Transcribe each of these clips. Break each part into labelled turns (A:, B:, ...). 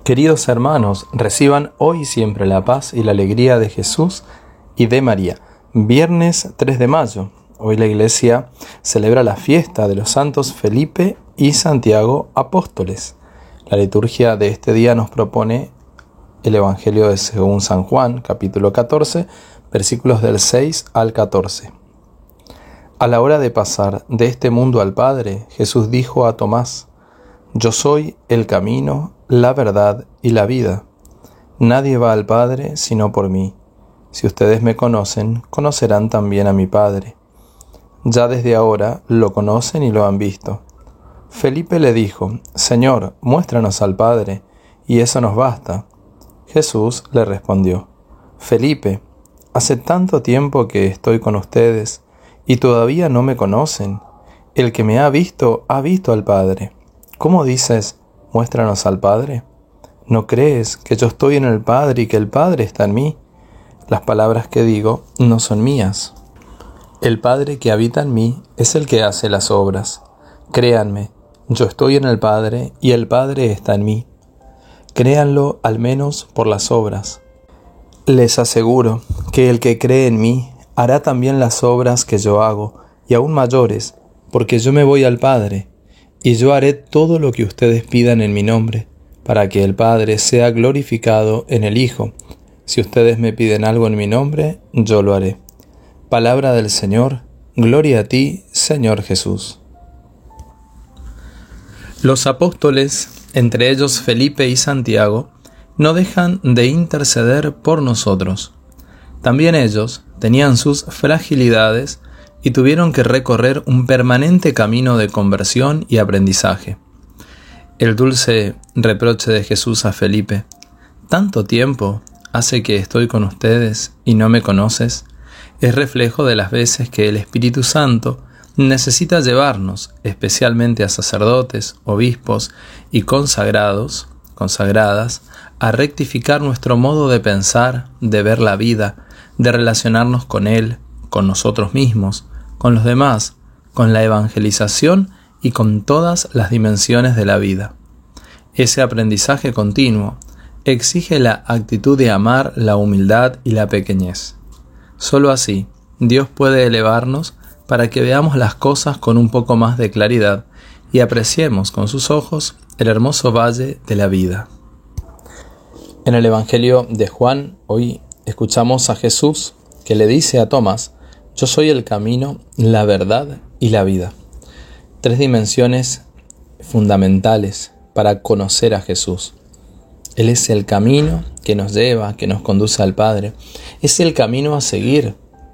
A: Queridos hermanos, reciban hoy y siempre la paz y la alegría de Jesús y de María. Viernes 3 de mayo. Hoy la Iglesia celebra la fiesta de los santos Felipe y Santiago apóstoles. La liturgia de este día nos propone el Evangelio de según San Juan, capítulo 14, versículos del 6 al 14. A la hora de pasar de este mundo al Padre, Jesús dijo a Tomás: Yo soy el camino, la verdad y la vida. Nadie va al Padre sino por mí. Si ustedes me conocen, conocerán también a mi Padre. Ya desde ahora lo conocen y lo han visto. Felipe le dijo: Señor, muéstranos al Padre, y eso nos basta. Jesús le respondió: Felipe, hace tanto tiempo que estoy con ustedes, y todavía no me conocen. El que me ha visto al Padre. ¿Cómo dices, muéstranos al Padre? ¿No crees que yo estoy en el Padre y que el Padre está en mí? Las palabras que digo no son mías. El Padre que habita en mí es el que hace las obras. Créanme, yo estoy en el Padre y el Padre está en mí. Créanlo al menos por las obras. Les aseguro que el que cree en mí hará también las obras que yo hago, y aún mayores, porque yo me voy al Padre, y yo haré todo lo que ustedes pidan en mi nombre, para que el Padre sea glorificado en el Hijo. Si ustedes me piden algo en mi nombre, yo lo haré. Palabra del Señor, gloria a ti, Señor Jesús. Los apóstoles, entre ellos Felipe y Santiago, no dejan de interceder por nosotros. También ellos tenían sus fragilidades y tuvieron que recorrer un permanente camino de conversión y aprendizaje. El dulce reproche de Jesús a Felipe: ¿tanto tiempo hace que estoy con ustedes y no me conoces? Es reflejo de las veces que el Espíritu Santo necesita llevarnos, especialmente a sacerdotes, obispos y consagradas, a rectificar nuestro modo de pensar, de ver la vida, de relacionarnos con Él, con nosotros mismos, con los demás, con la evangelización y con todas las dimensiones de la vida. Ese aprendizaje continuo exige la actitud de amar la humildad y la pequeñez. Solo así, Dios puede elevarnos para que veamos las cosas con un poco más de claridad y apreciemos con sus ojos el hermoso valle de la vida. En el Evangelio de Juan, hoy escuchamos a Jesús que le dice a Tomás: Yo soy el camino, la verdad y la vida. Tres dimensiones fundamentales para conocer a Jesús. Él es el camino que nos lleva, que nos conduce al Padre. Es el camino a seguir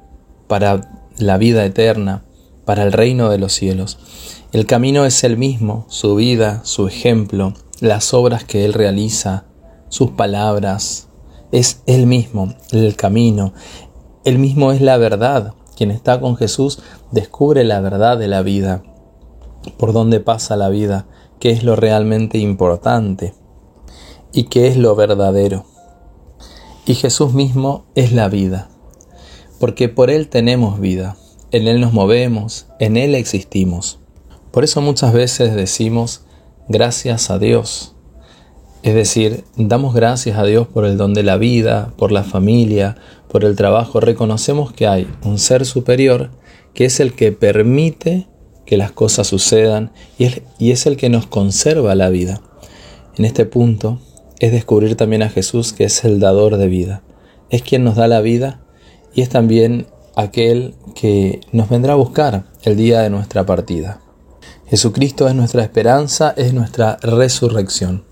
A: para la vida eterna, para el reino de los cielos. El camino es Él mismo, su vida, su ejemplo, las obras que Él realiza, sus palabras. Es Él mismo, el camino. Él mismo es la verdad. Quien está con Jesús descubre la verdad de la vida. Por dónde pasa la vida, qué es lo realmente importante y qué es lo verdadero. Y Jesús mismo es la vida, porque por Él tenemos vida, en Él nos movemos, en Él existimos. Por eso muchas veces decimos gracias a Dios. Es decir, damos gracias a Dios por el don de la vida, por la familia, por el trabajo. Reconocemos que hay un ser superior que es el que permite que las cosas sucedan y es el que nos conserva la vida. En este punto es descubrir también a Jesús, que es el dador de vida. Es quien nos da la vida y es también aquel que nos vendrá a buscar el día de nuestra partida. Jesucristo es nuestra esperanza, es nuestra resurrección.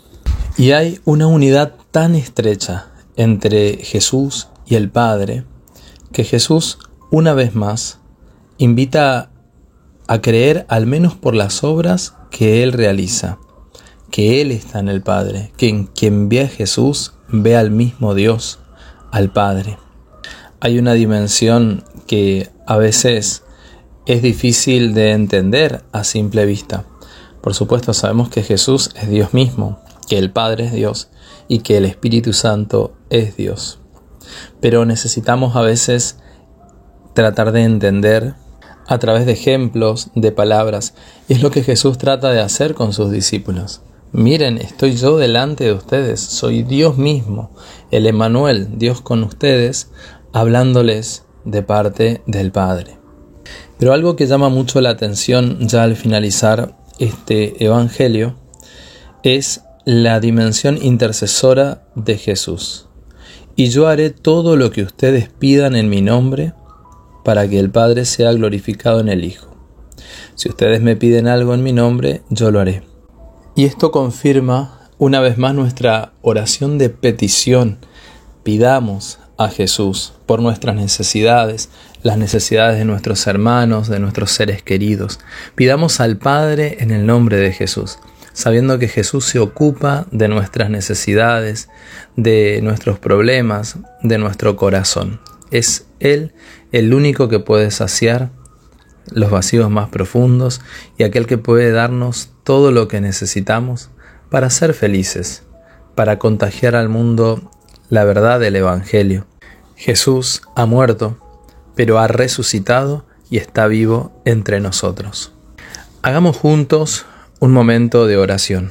A: Y hay una unidad tan estrecha entre Jesús y el Padre, que Jesús, una vez más, invita a creer al menos por las obras que Él realiza, que Él está en el Padre, que quien ve a Jesús ve al mismo Dios, al Padre. Hay una dimensión que a veces es difícil de entender a simple vista. Por supuesto, sabemos que Jesús es Dios mismo, que el Padre es Dios y que el Espíritu Santo es Dios. Pero necesitamos a veces tratar de entender a través de ejemplos, de palabras, y es lo que Jesús trata de hacer con sus discípulos. Miren, estoy yo delante de ustedes, soy Dios mismo, el Emmanuel, Dios con ustedes, hablándoles de parte del Padre. Pero algo que llama mucho la atención ya al finalizar este evangelio es la dimensión intercesora de Jesús. Y yo haré todo lo que ustedes pidan en mi nombre para que el Padre sea glorificado en el Hijo. Si ustedes me piden algo en mi nombre, yo lo haré. Y esto confirma una vez más nuestra oración de petición. Pidamos a Jesús por nuestras necesidades, las necesidades de nuestros hermanos, de nuestros seres queridos. Pidamos al Padre en el nombre de Jesús, sabiendo que Jesús se ocupa de nuestras necesidades, de nuestros problemas, de nuestro corazón. Es Él el único que puede saciar los vacíos más profundos y aquel que puede darnos todo lo que necesitamos para ser felices, para contagiar al mundo la verdad del Evangelio. Jesús ha muerto, pero ha resucitado y está vivo entre nosotros. Hagamos juntos un momento de oración.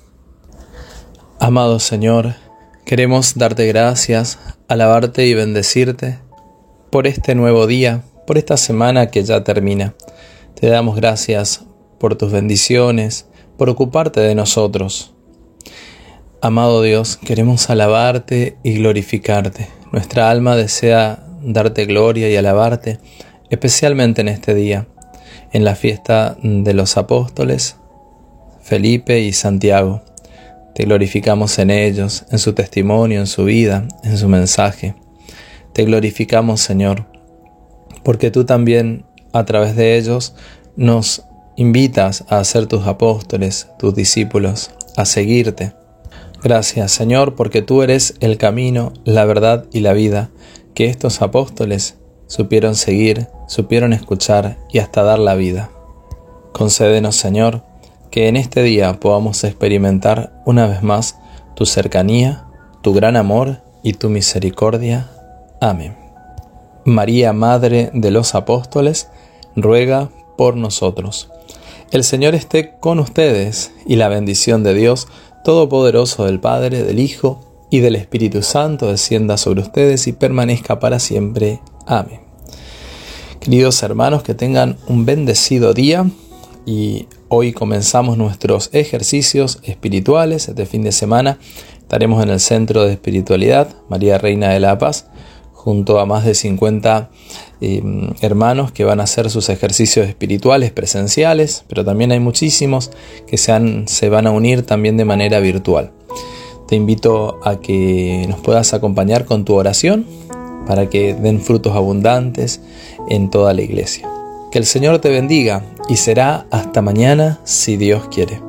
A: Amado Señor, queremos darte gracias, alabarte y bendecirte por este nuevo día, por esta semana que ya termina. Te damos gracias por tus bendiciones, por ocuparte de nosotros. Amado Dios, queremos alabarte y glorificarte. Nuestra alma desea darte gloria y alabarte, especialmente en este día, en la fiesta de los apóstoles, Felipe y Santiago. Te glorificamos en ellos, en su testimonio, en su vida, en su mensaje. Te glorificamos, Señor, porque tú también, a través de ellos, nos invitas a ser tus apóstoles, tus discípulos, a seguirte. Gracias, Señor, porque tú eres el camino, la verdad y la vida, que estos apóstoles supieron seguir, supieron escuchar y hasta dar la vida. Concédenos, Señor, que en este día podamos experimentar una vez más tu cercanía, tu gran amor y tu misericordia. Amén. María, Madre de los Apóstoles, ruega por nosotros. El Señor esté con ustedes y la bendición de Dios Todopoderoso, del Padre, del Hijo y del Espíritu Santo descienda sobre ustedes y permanezca para siempre. Amén. Queridos hermanos, que tengan un bendecido día y hoy comenzamos nuestros ejercicios espirituales. Este fin de semana estaremos en el Centro de Espiritualidad María Reina de la Paz, junto a más de 50 hermanos que van a hacer sus ejercicios espirituales presenciales, pero también hay muchísimos que se van a unir también de manera virtual. Te invito a que nos puedas acompañar con tu oración para que den frutos abundantes en toda la iglesia. Que el Señor te bendiga y será hasta mañana si Dios quiere.